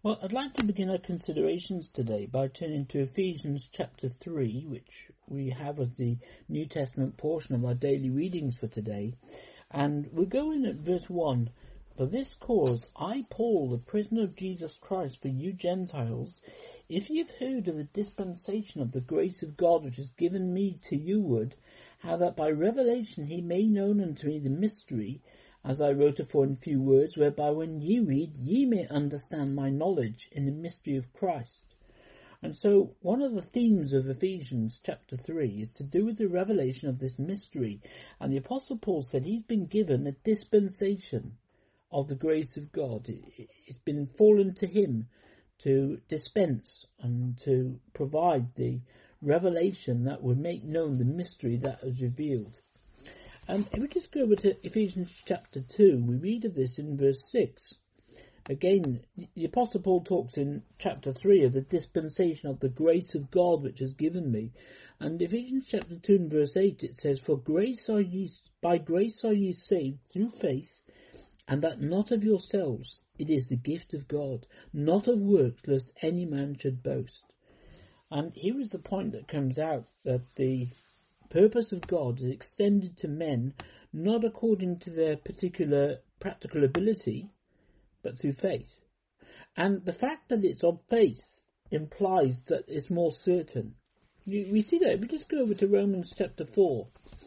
Well, I'd like to begin our considerations today by turning to Ephesians chapter 3, which we have as the New Testament portion of our daily readings for today. And we're going at verse 1. For this cause, I, Paul, the prisoner of Jesus Christ, for you Gentiles, if you've heard of the dispensation of the grace of God which is given me to youward, how that by revelation he made known unto me the mystery, as I wrote afore in few words, whereby when ye read, ye may understand my knowledge in the mystery of Christ. And so one of the themes of Ephesians chapter 3 is to do with the revelation of this mystery. And the Apostle Paul said he's been given a dispensation of the grace of God. It's been fallen to him to dispense and to provide the revelation that would make known the mystery that was revealed. And if we just go over to Ephesians chapter 2, we read of this in verse 6. Again, the Apostle Paul talks in chapter 3 of the dispensation of the grace of God which is given me. And Ephesians chapter 2 and verse 8 it says, For by grace are ye saved through faith, and that not of yourselves, it is the gift of God, not of works, lest any man should boast. And here is the point that comes out, that the purpose of God is extended to men not according to their particular practical ability, but through faith. And the fact that it's of faith implies that it's more certain. We see that. We just go over to Romans chapter 4.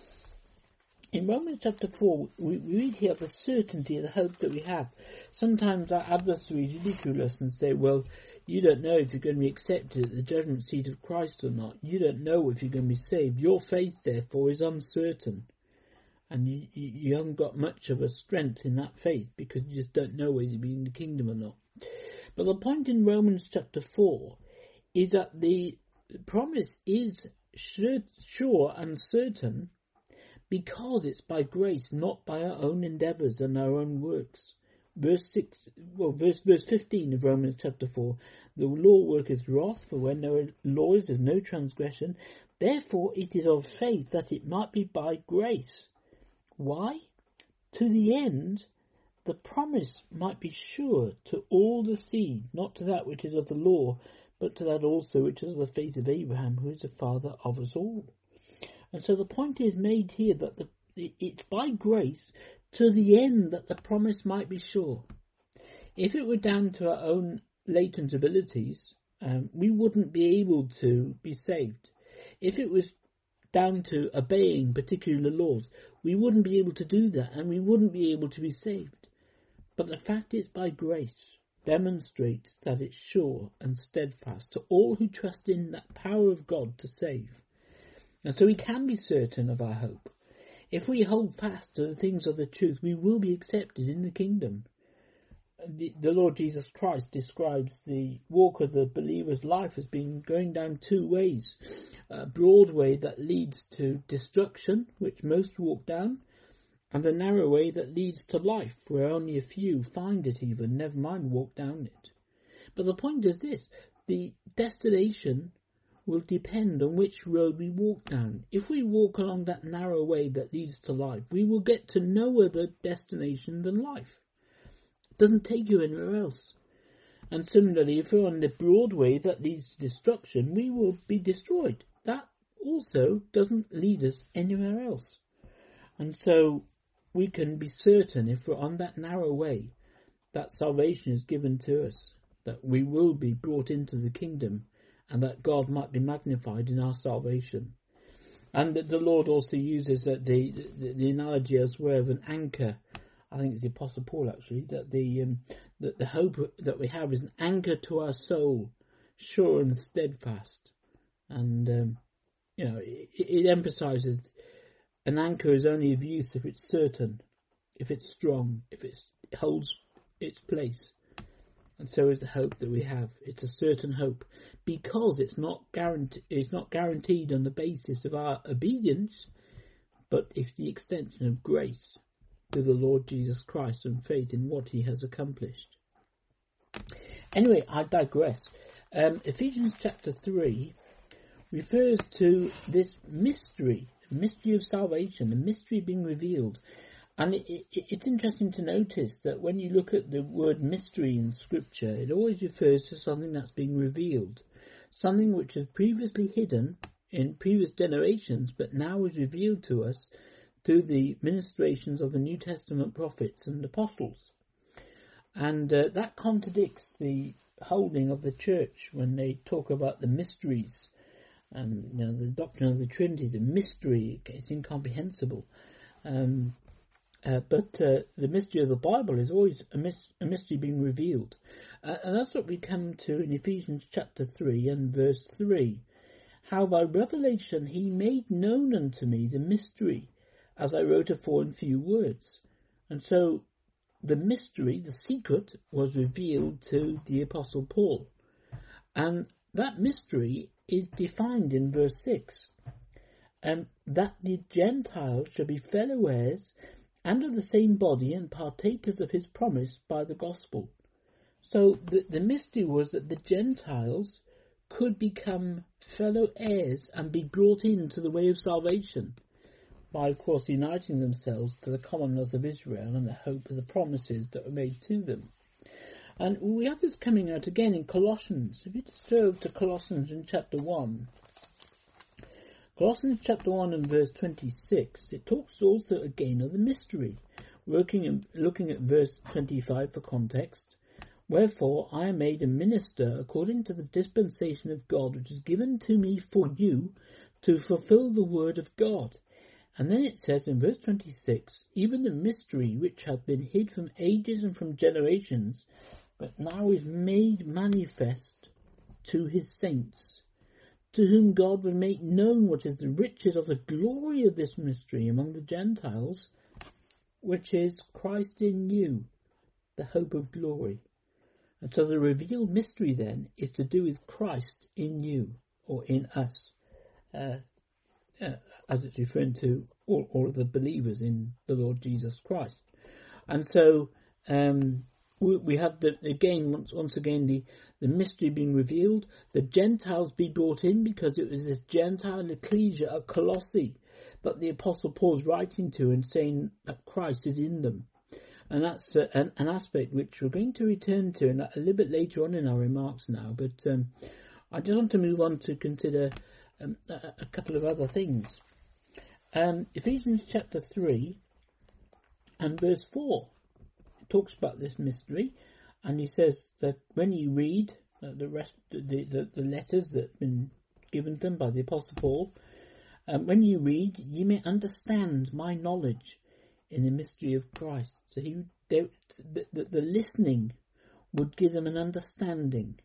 In Romans chapter 4, we read here the certainty of the hope that we have. Sometimes our adversaries ridicule us and say, well, you don't know if you're going to be accepted at the judgment seat of Christ or not. You don't know if you're going to be saved. Your faith, therefore, is uncertain. And you haven't got much of a strength in that faith because you just don't know whether you'll be in the kingdom or not. But the point in Romans chapter 4 is that the promise is sure and certain because it's by grace, not by our own endeavours and our own works. Verse 15 of Romans chapter 4, the law worketh wrath, for when there are laws there is no transgression. Therefore it is of faith that it might be by grace. Why? To the end the promise might be sure to all the seed, not to that which is of the law, but to that also which is of the faith of Abraham, who is the father of us all. And so the point is made here that it's by grace to the end that the promise might be sure. If it were down to our own latent abilities, we wouldn't be able to be saved. If it was down to obeying particular laws, we wouldn't be able to do that and we wouldn't be able to be saved. But the fact it's by grace demonstrates that it's sure and steadfast to all who trust in that power of God to save. And so we can be certain of our hope. If we hold fast to the things of the truth, we will be accepted in the kingdom. The Lord Jesus Christ describes the walk of the believer's life as being going down two ways. A broad way that leads to destruction, which most walk down, and the narrow way that leads to life, where only a few find it even, never mind walk down it. But the point is this, the destination will depend on which road we walk down. If we walk along that narrow way that leads to life, we will get to no other destination than life. It doesn't take you anywhere else. And similarly, if we're on the broad way that leads to destruction, we will be destroyed. That also doesn't lead us anywhere else. And so we can be certain, if we're on that narrow way, that salvation is given to us, that we will be brought into the kingdom, and that God might be magnified in our salvation. And that the Lord also uses the analogy elsewhere of an anchor. I think it's the Apostle Paul actually, that the hope that we have is an anchor to our soul, sure and steadfast. And it emphasises an anchor is only of use if it's certain, if it's strong, if it holds its place. And so is the hope that we have. It's a certain hope because it's not guaranteed on the basis of our obedience, but it's the extension of grace through the Lord Jesus Christ and faith in what he has accomplished. Anyway, I digress. Ephesians chapter 3 refers to this mystery of salvation, the mystery being revealed. And it's interesting to notice that when you look at the word mystery in Scripture, it always refers to something that's being revealed, something which was previously hidden in previous generations, but now is revealed to us through the ministrations of the New Testament prophets and apostles. And that contradicts the holding of the church when they talk about the mysteries. The doctrine of the Trinity is a mystery, it's incomprehensible. But the mystery of the Bible is always a mystery being revealed. And that's what we come to in Ephesians chapter 3 and verse 3. How by revelation he made known unto me the mystery, as I wrote afore in few words. And so the mystery, the secret, was revealed to the Apostle Paul. And that mystery is defined in verse 6. That the Gentiles shall be fellow heirs and of the same body and partakers of his promise by the gospel. So the mystery was that the Gentiles could become fellow heirs and be brought into the way of salvation by, of course, uniting themselves to the commonwealth of Israel and the hope of the promises that were made to them. And we have this coming out again in Colossians. If you just go over to Colossians in chapter 1, Colossians chapter 1 and verse 26, it talks also again of the mystery, looking at verse 25 for context. Wherefore I am made a minister according to the dispensation of God, which is given to me for you to fulfill the word of God. And then it says in verse 26, even the mystery which hath been hid from ages and from generations, but now is made manifest to his saints, to whom God will make known what is the riches of the glory of this mystery among the Gentiles, which is Christ in you, the hope of glory. And so the revealed mystery then is to do with Christ in you, or in us, as it's referring to all of the believers in the Lord Jesus Christ. And so we have once again the mystery being revealed, the Gentiles be brought in, because it was this Gentile ecclesia at Colossae that the Apostle Paul is writing to and saying that Christ is in them. And that's an aspect which we're going to return to a little bit later on in our remarks now. But I just want to move on to consider a couple of other things. Ephesians chapter 3 and verse 4 talks about this mystery, and he says that when you read the letters that have been given to them by the Apostle Paul, when you read, ye may understand my knowledge in the mystery of Christ. So the listening would give them an understanding.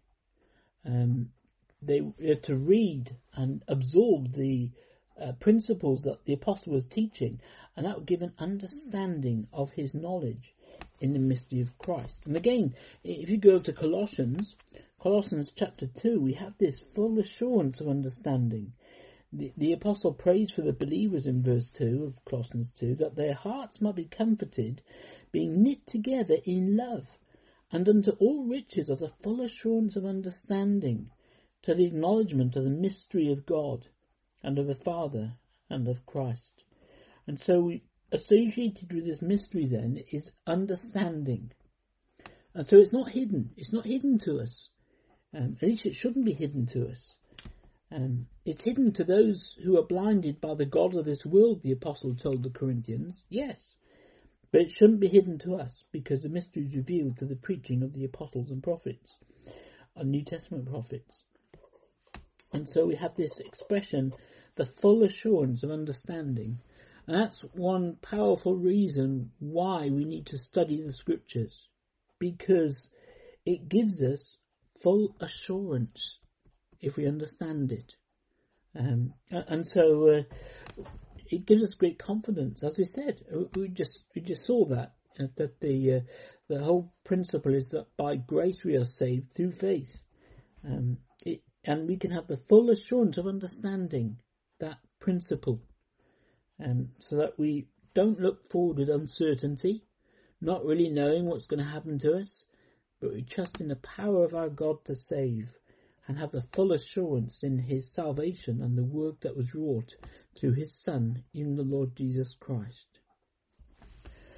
They were to read and absorb the principles that the apostle was teaching, and that would give an understanding of his knowledge in the mystery of Christ. And again, if you go to Colossians chapter 2, we have this full assurance of understanding. The apostle prays for the believers in verse 2 of Colossians 2 that their hearts might be comforted, being knit together in love, and unto all riches of the full assurance of understanding, to the acknowledgement of the mystery of God, and of the Father, and of Christ. And so associated with this mystery then is understanding. And so it's not hidden. It's not hidden to us. At least it shouldn't be hidden to us. It's hidden to those who are blinded by the god of this world, the apostle told the Corinthians, yes. But it shouldn't be hidden to us, because the mystery is revealed to the preaching of the apostles and prophets, and New Testament prophets. And so we have this expression, the full assurance of understanding. And that's one powerful reason why we need to study the scriptures, because it gives us full assurance if we understand it. And so it gives us great confidence. As we said, we just saw that the whole principle is that by grace we are saved through faith. And we can have the full assurance of understanding that principle, so that we don't look forward with uncertainty, not really knowing what's going to happen to us, but we trust in the power of our God to save, and have the full assurance in his salvation and the work that was wrought through his Son, even the Lord Jesus Christ.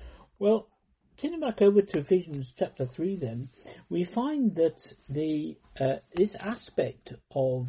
Well, turning back over to Ephesians chapter 3 then, we find that this aspect of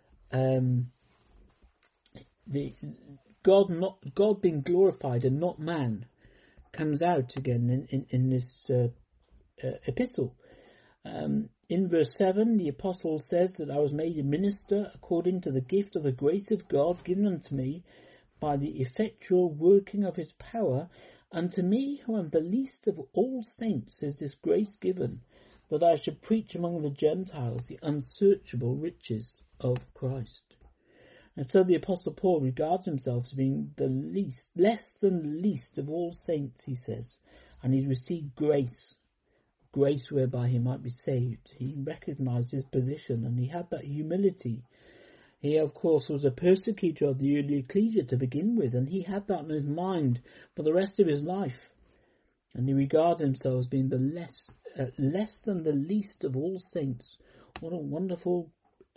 the God being glorified and not man comes out again in this epistle. In verse 7, the apostle says that I was made a minister according to the gift of the grace of God given unto me by the effectual working of his power. Unto me, who am the least of all saints, is this grace given, that I should preach among the Gentiles the unsearchable riches of Christ. And so the Apostle Paul regards himself as being less than the least of all saints, he says, and he's received grace whereby he might be saved. He recognised his position, and he had that humility. He, of course, was a persecutor of the early ecclesia to begin with, and he had that in his mind for the rest of his life. And he regarded himself as being the less than the least of all saints. What a wonderful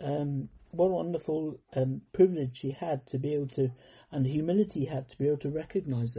privilege he had to be able to, and humility he had to be able to recognise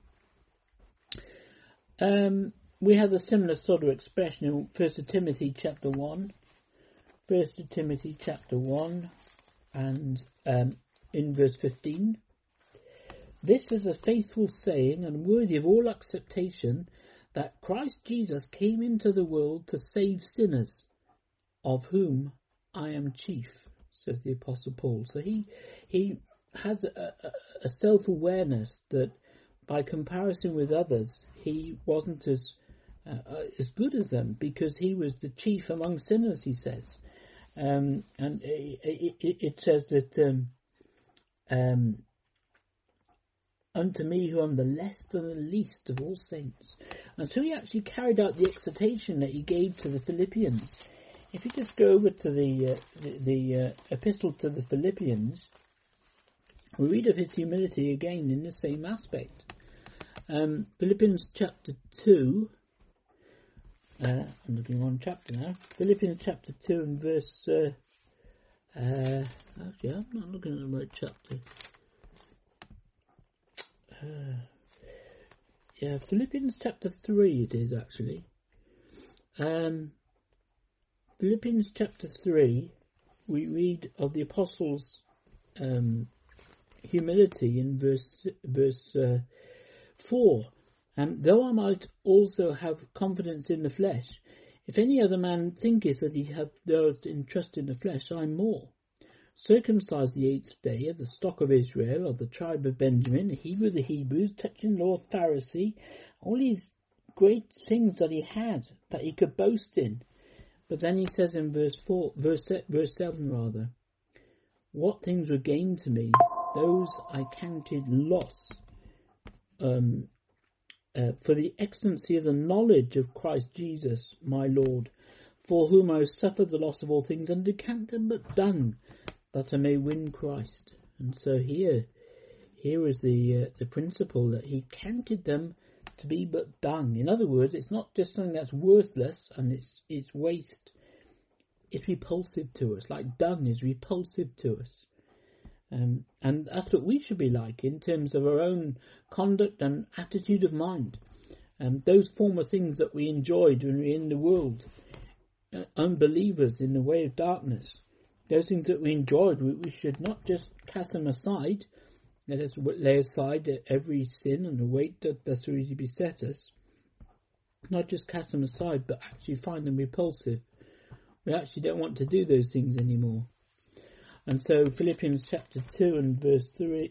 that. We have a similar sort of expression in 1 Timothy chapter 1. 1 Timothy chapter 1. And in verse 15, this is a faithful saying and worthy of all acceptation, that Christ Jesus came into the world to save sinners, of whom I am chief, says the Apostle Paul. So he has a self-awareness that by comparison with others, he wasn't as good as them, because he was the chief among sinners, he says. And it says that unto me, who am the less than the least of all saints. And so he actually carried out the exhortation that he gave to the Philippians. If you just go over to the epistle to the Philippians, we read of his humility again in the same aspect. Philippians chapter 2. I'm looking one chapter now. Philippians chapter 2 and verse... actually, I'm not looking at the right chapter. Philippians chapter 3 it is, actually. Philippians chapter 3, we read of the apostles' humility in verse 4. Though I might also have confidence in the flesh, if any other man thinketh that he hath in trust in the flesh, I more. Circumcised the 8th day, of the stock of Israel, of the tribe of Benjamin, a Hebrew of the Hebrews, touching law, Pharisee, all these great things that he had, that he could boast in. But then he says in verse 7, what things were gained to me, those I counted loss, for the excellency of the knowledge of Christ Jesus, my Lord, for whom I have suffered the loss of all things, and count them but dung, that I may win Christ. And so here is the principle, that he counted them to be but dung. In other words, it's not just something that's worthless and it's waste. It's repulsive to us, like dung is repulsive to us. And that's what we should be like in terms of our own conduct and attitude of mind. Those former things that we enjoyed when we were in the world, unbelievers in the way of darkness, those things that we enjoyed, we should not just cast them aside. Let us lay aside every sin and the weight that so easily beset us. Not just cast them aside, but actually find them repulsive. We actually don't want to do those things anymore. And so Philippians chapter 2 and verse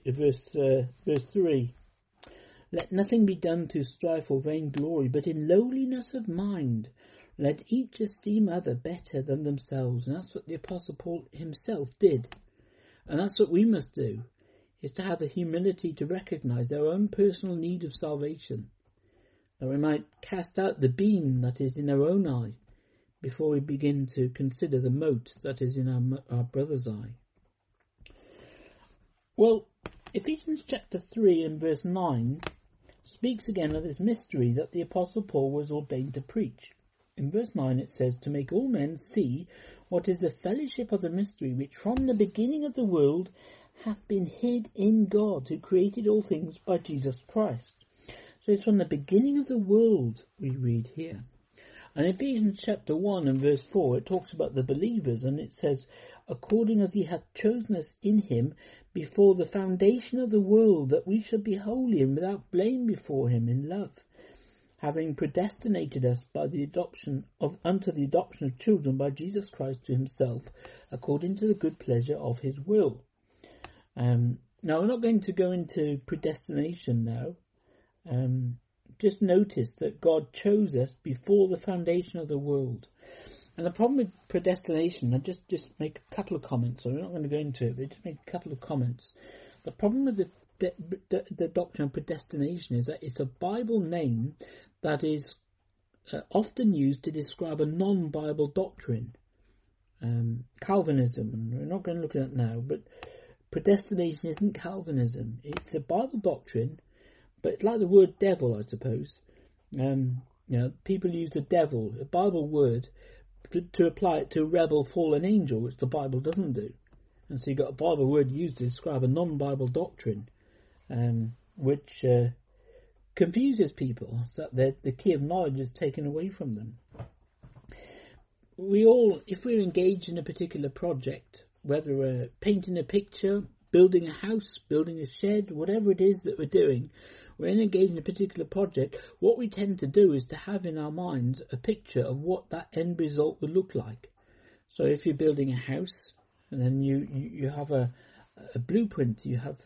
3. Let nothing be done through strife or vainglory, but in lowliness of mind let each esteem other better than themselves. And that's what the Apostle Paul himself did. And that's what we must do, is to have the humility to recognise our own personal need of salvation, that we might cast out the beam that is in our own eye before we begin to consider the mote that is in our brother's eye. Well, Ephesians chapter 3 and verse 9 speaks again of this mystery that the Apostle Paul was ordained to preach. In verse 9 it says, to make all men see what is the fellowship of the mystery which from the beginning of the world hath been hid in God, who created all things by Jesus Christ. So it's from the beginning of the world we read here. And in Ephesians chapter 1 and verse 4, it talks about the believers, and it says, according as he hath chosen us in him before the foundation of the world, that we should be holy and without blame before him in love, having predestinated us by the adoption unto the adoption of children by Jesus Christ to himself, according to the good pleasure of his will. Now, we're not going to go into predestination now. Just notice that God chose us before the foundation of the world. And the problem with predestination, I'll just make a couple of comments. So we're not going to go into it, but just make a couple of comments. The problem with the doctrine of predestination is that it's a Bible name that is often used to describe a non-Bible doctrine. Calvinism, and we're not going to look at that now, but predestination isn't Calvinism. It's a Bible doctrine, but it's like the word devil, I suppose. People use the devil, a Bible word, to apply it to a rebel fallen angel, which the Bible doesn't do. And so you've got a Bible word used to describe a non-Bible doctrine, which confuses people, so that the key of knowledge is taken away from them. We all, if we're engaged in a particular project, whether we're painting a picture, building a house, building a shed, whatever it is that we're doing, we're engaged in a particular project, what we tend to do is to have in our minds a picture of what that end result would look like. So if you're building a house, and then you have a blueprint, you have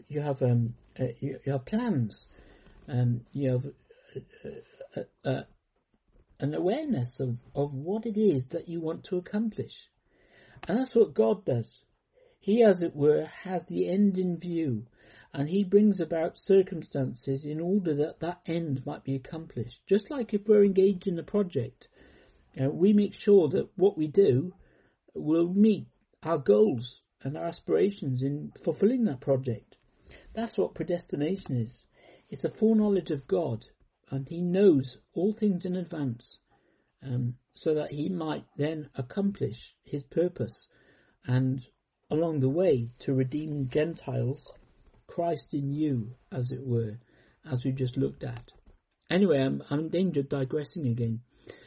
plans, you have an awareness of what it is that you want to accomplish. And that's what God does. He, as it were, has the end in view, and he brings about circumstances in order that that end might be accomplished. Just like if we're engaged in a project, we make sure that what we do will meet our goals and our aspirations in fulfilling that project. That's what predestination is. It's a foreknowledge of God, and he knows all things in advance, so that he might then accomplish his purpose, and along the way to redeem Gentiles, Christ in you, as it were, as we just looked at. Anyway, I'm in danger of digressing again.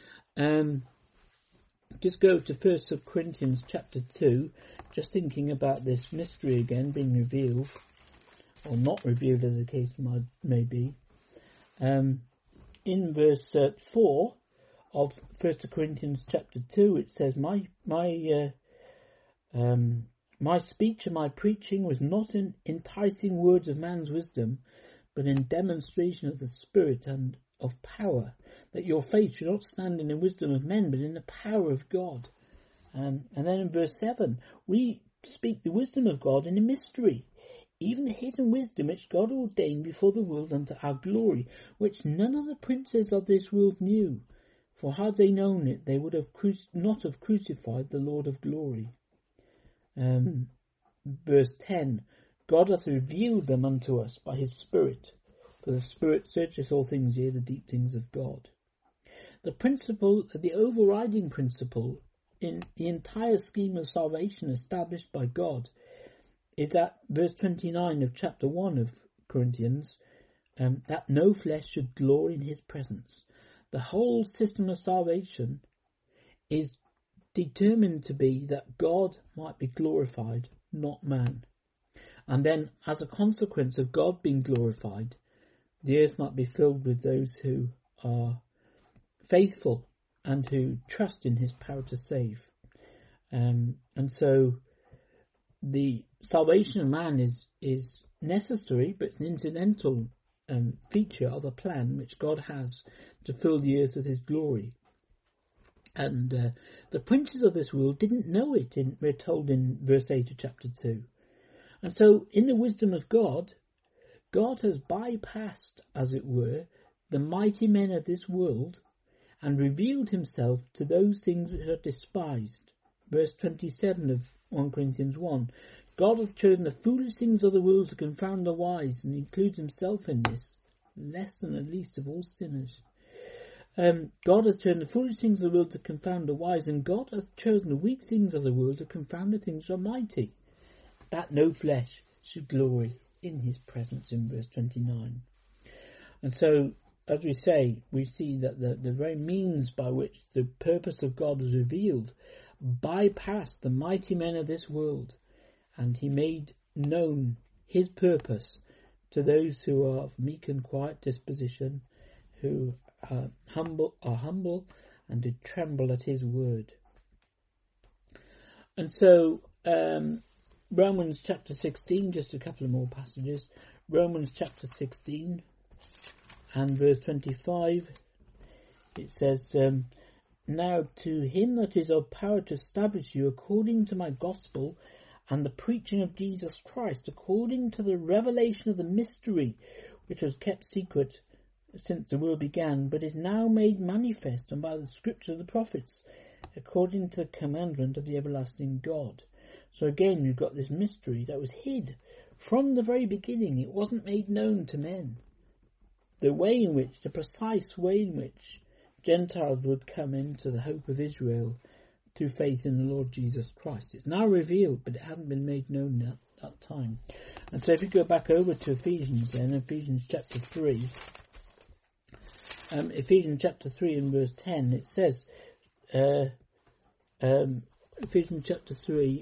Just go to 1 Corinthians chapter 2, just thinking about this mystery again being revealed, or not revealed as the case may be. In verse 4 of 1 Corinthians chapter 2, it says, My speech and my preaching was not in enticing words of man's wisdom, but in demonstration of the Spirit and of power, that your faith should not stand in the wisdom of men, but in the power of God. And then in verse 7, we speak the wisdom of God in a mystery, even the hidden wisdom which God ordained before the world unto our glory, which none of the princes of this world knew. For had they known it, they would have not have crucified the Lord of glory. Verse 10, God hath revealed them unto us by his Spirit, for the Spirit searcheth all things, yea, the deep things of God. The overriding principle in the entire scheme of salvation established by God is that verse 29 of chapter 1 of Corinthians, that no flesh should glory in his presence. The whole system of salvation is determined to be that God might be glorified, not man. And then, as a consequence of God being glorified, the earth might be filled with those who are faithful and who trust in his power to save. And so the salvation of man is necessary, but it's an incidental feature of a plan which God has to fill the earth with his glory. And the princes of this world didn't know it, we're told in verse 8 of chapter 2. And so in the wisdom of God, God has bypassed, as it were, the mighty men of this world and revealed himself to those things which are despised. Verse 27 of 1 Corinthians 1. God hath chosen the foolish things of the world to confound the wise, and includes himself in this, less than the least of all sinners. God hath chosen the foolish things of the world to confound the wise, and God hath chosen the weak things of the world to confound the things that are mighty, that no flesh should glory in his presence, in verse 29. And so as we say, we see that the very means by which the purpose of God was revealed bypassed the mighty men of this world, and he made known his purpose to those who are of meek and quiet disposition, who are humble and to tremble at his word. And so Romans chapter 16, just a couple of more passages. Romans chapter 16 and verse 25, it says, now to him that is of power to establish you according to my gospel and the preaching of Jesus Christ, according to the revelation of the mystery which was kept secret since the world began, but is now made manifest, and by the scripture of the prophets, according to the commandment of the everlasting God. So again, you've got this mystery that was hid from the very beginning. It wasn't made known to men. The precise way in which Gentiles would come into the hope of Israel through faith in the Lord Jesus Christ. It's now revealed, but it hadn't been made known at that time. And so if you go back over to Ephesians then, Ephesians chapter 3, Ephesians chapter 3 and verse 10, it says, Ephesians chapter 3,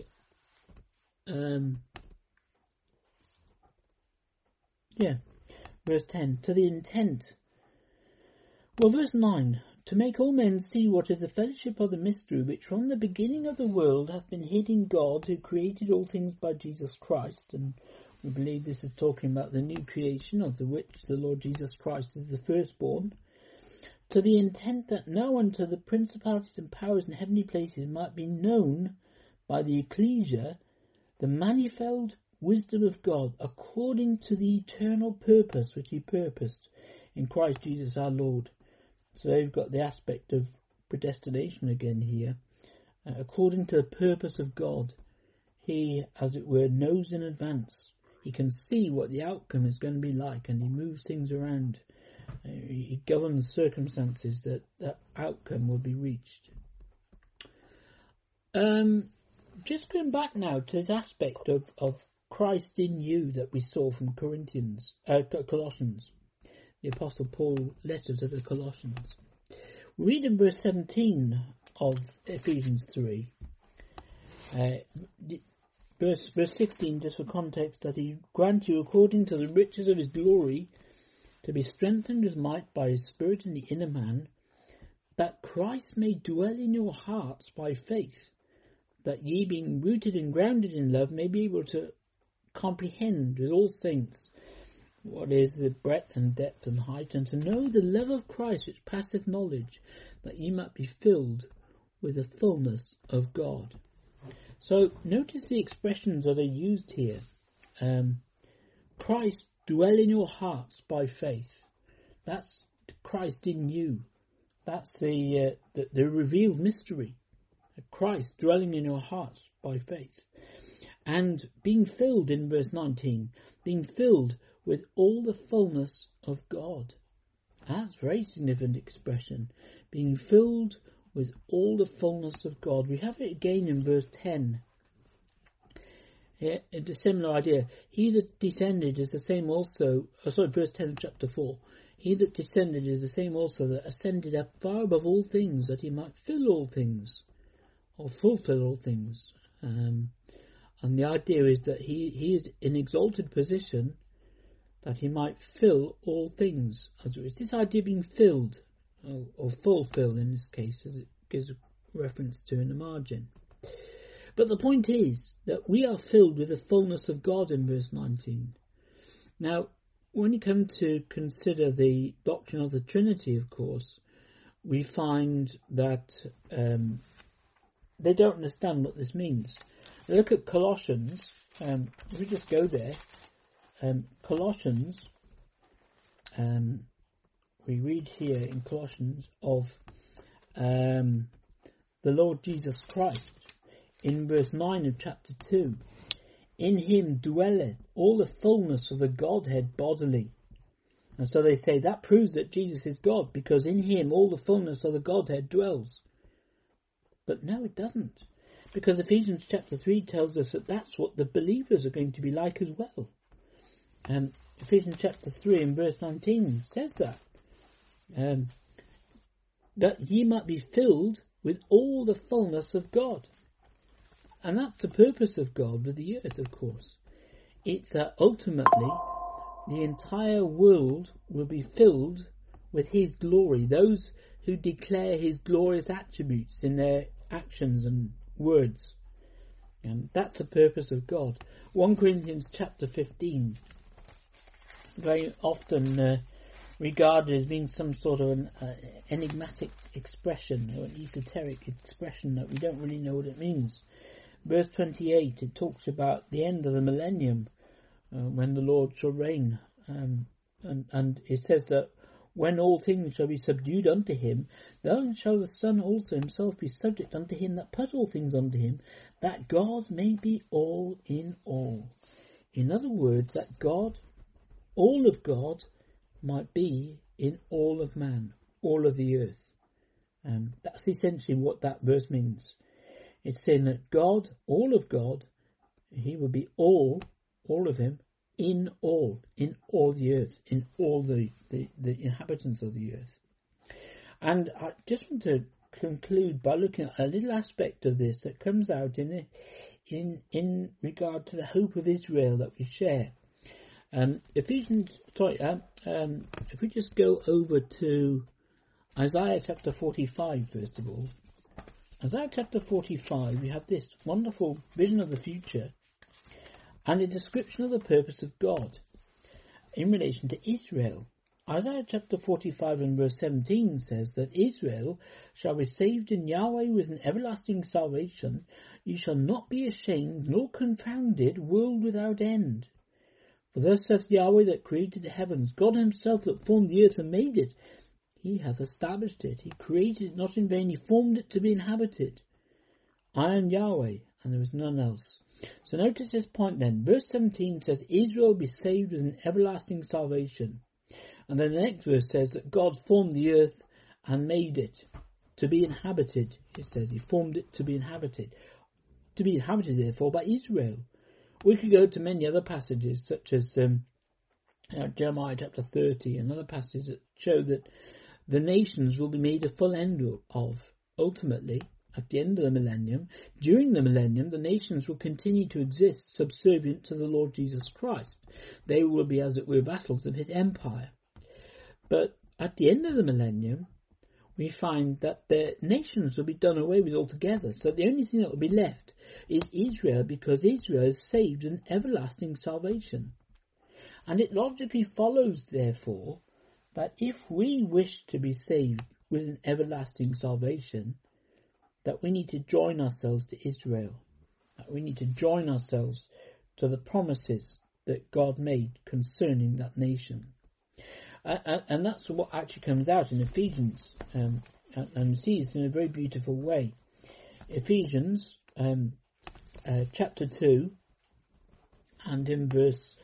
verse 10, to the intent, verse 9, to make all men see what is the fellowship of the mystery which from the beginning of the world hath been hid in God, who created all things by Jesus Christ. And we believe this is talking about the new creation, of the which the Lord Jesus Christ is the firstborn, to the intent that now unto the principalities and powers in heavenly places might be known by the ecclesia the manifold wisdom of God, according to the eternal purpose which he purposed in Christ Jesus our Lord. So you've got the aspect of predestination again here. According to the purpose of God, he, as it were, knows in advance. He can see what the outcome is going to be like, and he moves things around. He governs circumstances that that outcome will be reached. Just going back now to this aspect of Christ in you that we saw from Colossians, the Apostle Paul letter to the Colossians. We read in verse 17 of Ephesians 3, verse 16, just for context, that he grant you according to the riches of his glory to be strengthened with might by his Spirit in the inner man, that Christ may dwell in your hearts by faith, that ye being rooted and grounded in love may be able to comprehend with all saints what is the breadth and depth and height, and to know the love of Christ which passeth knowledge, that ye might be filled with the fullness of God. So notice the expressions that are used here. Christ dwell in your hearts by faith. That's Christ in you. That's the revealed mystery. Christ dwelling in your hearts by faith. And being filled, in verse 19, being filled with all the fullness of God. That's a very significant expression. Being filled with all the fullness of God. We have it again in verse 10. Here, it's a similar idea. He that descended is the same also, verse 10 of chapter 4. He that descended is the same also that ascended up far above all things, that he might fill all things, or fulfill all things. And the idea is that he is in exalted position, that he might fill all things. It's this idea of being filled, or fulfill in this case, as it gives reference to in the margin. But the point is that we are filled with the fullness of God in verse 19. Now, when you come to consider the doctrine of the Trinity, of course, we find that they don't understand what this means. Look at Colossians. If we just go there, Colossians, we read here in Colossians of the Lord Jesus Christ in verse 9 of chapter 2. In him dwelleth all the fullness of the Godhead bodily. And so they say that proves that Jesus is God, because in him all the fullness of the Godhead dwells. But no, it doesn't. Because Ephesians chapter 3 tells us that that's what the believers are going to be like as well. Ephesians chapter 3 and verse 19 says that. that ye might be filled with all the fullness of God. And that's the purpose of God with the earth, of course. It's that ultimately the entire world will be filled with his glory, those who declare his glorious attributes in their actions and words. And that's the purpose of God. 1 Corinthians chapter 15, very often regarded as being some sort of an enigmatic expression or an esoteric expression that we don't really know what it means. Verse 28, it talks about the end of the millennium, when the Lord shall reign. And it says that when all things shall be subdued unto him, then shall the Son also himself be subject unto him that put all things unto him, that God may be all in all. In other words, that God, all of God, might be in all of man, all of the earth. That's essentially what that verse means. It's saying that God, all of God, he will be all of him, in all the earth, in all the inhabitants of the earth. And I just want to conclude by looking at a little aspect of this that comes out in regard to the hope of Israel that we share. If we just go over to Isaiah chapter 45, first of all. Isaiah chapter 45, we have this wonderful vision of the future and a description of the purpose of God in relation to Israel. Isaiah chapter 45 and verse 17 says that Israel shall be saved in Yahweh with an everlasting salvation. You shall not be ashamed nor confounded, world without end. For thus saith Yahweh that created the heavens, God himself that formed the earth and made it. He hath established it. He created it not in vain. He formed it to be inhabited. I am Yahweh, and there is none else. So notice this point then. Verse 17 says, Israel will be saved with an everlasting salvation. And then the next verse says that God formed the earth and made it to be inhabited. It says he formed it to be inhabited. To be inhabited, therefore, by Israel. We could go to many other passages, such as Jeremiah chapter 30 and other passages that show that the nations will be made a full end of. Ultimately, at the end of the millennium, during the millennium, the nations will continue to exist subservient to the Lord Jesus Christ. They will be, as it were, vassals of his empire. But at the end of the millennium, we find that the nations will be done away with altogether. So the only thing that will be left is Israel, because Israel is saved in everlasting salvation. And it logically follows, therefore, that if we wish to be saved with an everlasting salvation, that we need to join ourselves to Israel. That we need to join ourselves to the promises that God made concerning that nation. And that's what actually comes out in Ephesians. And see this in a very beautiful way. Ephesians chapter 2 and in verse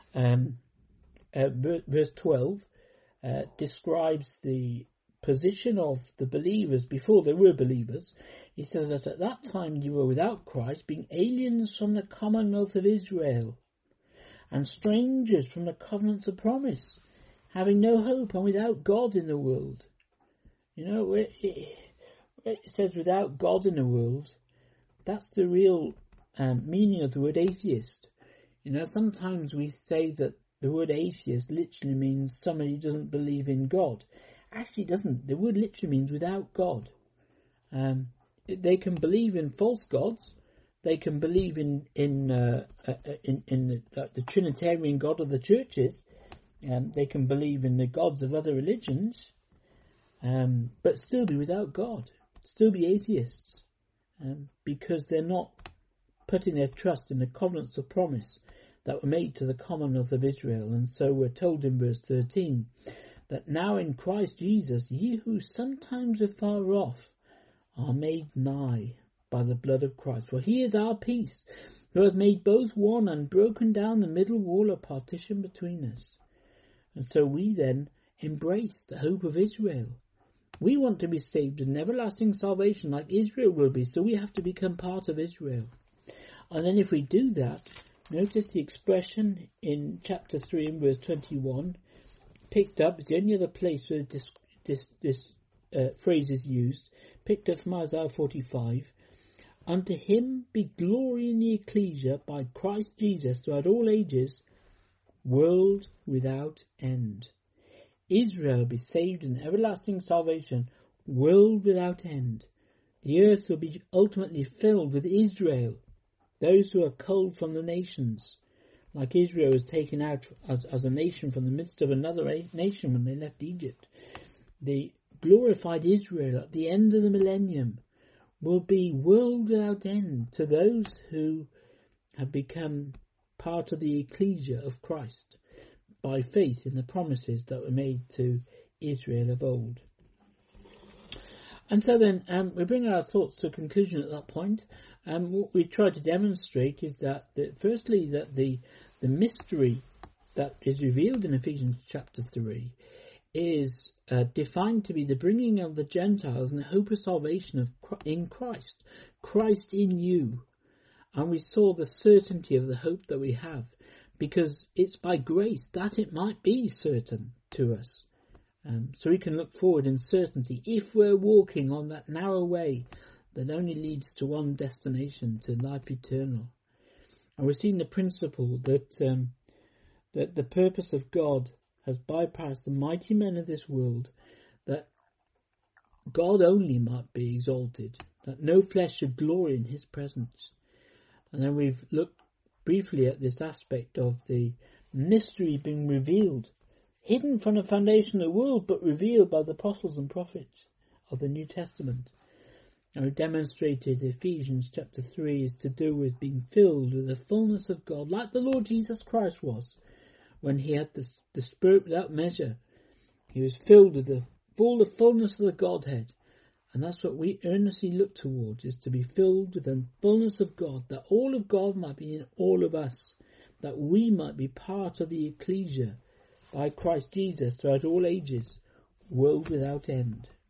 12 describes the position of the believers before they were believers. He says that at that time you were without Christ, being aliens from the commonwealth of Israel and strangers from the covenants of promise, having no hope and without God in the world. You know, where it says without God in the world, that's the real meaning of the word atheist. You know, sometimes we say that the word atheist literally means somebody who doesn't believe in God. Actually, it doesn't. The word literally means without God. They can believe in false gods. They can believe in the Trinitarian God of the churches. They can believe in the gods of other religions, but still be without God. Still be atheists, because they're not putting their trust in the covenants of promise that were made to the commonwealth of Israel. And so we're told in verse 13 that now in Christ Jesus, ye who sometimes are far off are made nigh by the blood of Christ. For he is our peace, who has made both one and broken down the middle wall of partition between us. And so we then embrace the hope of Israel. We want to be saved in everlasting salvation like Israel will be, so we have to become part of Israel. And then if we do that, notice the expression in chapter 3 and verse 21 picked up. It's the only other place where it this phrase is used, picked up from Isaiah 45. Unto him be glory in the ecclesia by Christ Jesus throughout all ages, world without end. Israel be saved in everlasting salvation, world without end. The earth will be ultimately filled with Israel, those who are culled from the nations, like Israel was taken out as a nation from the midst of another nation when they left Egypt. The glorified Israel at the end of the millennium will be world without end to those who have become part of the ecclesia of Christ by faith in the promises that were made to Israel of old. And so then we bring our thoughts to a conclusion at that point. What we try to demonstrate is that, firstly, that the mystery that is revealed in Ephesians chapter 3 is defined to be the bringing of the Gentiles and the hope of salvation in Christ, Christ in you. And we saw the certainty of the hope that we have, because it's by grace that it might be certain to us. So we can look forward in certainty if we're walking on that narrow way that only leads to one destination, to life eternal. And we're seeing the principle that that the purpose of God has bypassed the mighty men of this world, that God only might be exalted, that no flesh should glory in his presence. And then we've looked briefly at this aspect of the mystery being revealed, hidden from the foundation of the world, but revealed by the apostles and prophets of the New Testament. And we've demonstrated Ephesians chapter 3 is to do with being filled with the fullness of God, like the Lord Jesus Christ was, when he had the Spirit without measure. He was filled with the fullness of the Godhead. And that's what we earnestly look towards, is to be filled with the fullness of God, that all of God might be in all of us, that we might be part of the ecclesia by Christ Jesus throughout all ages, world without end.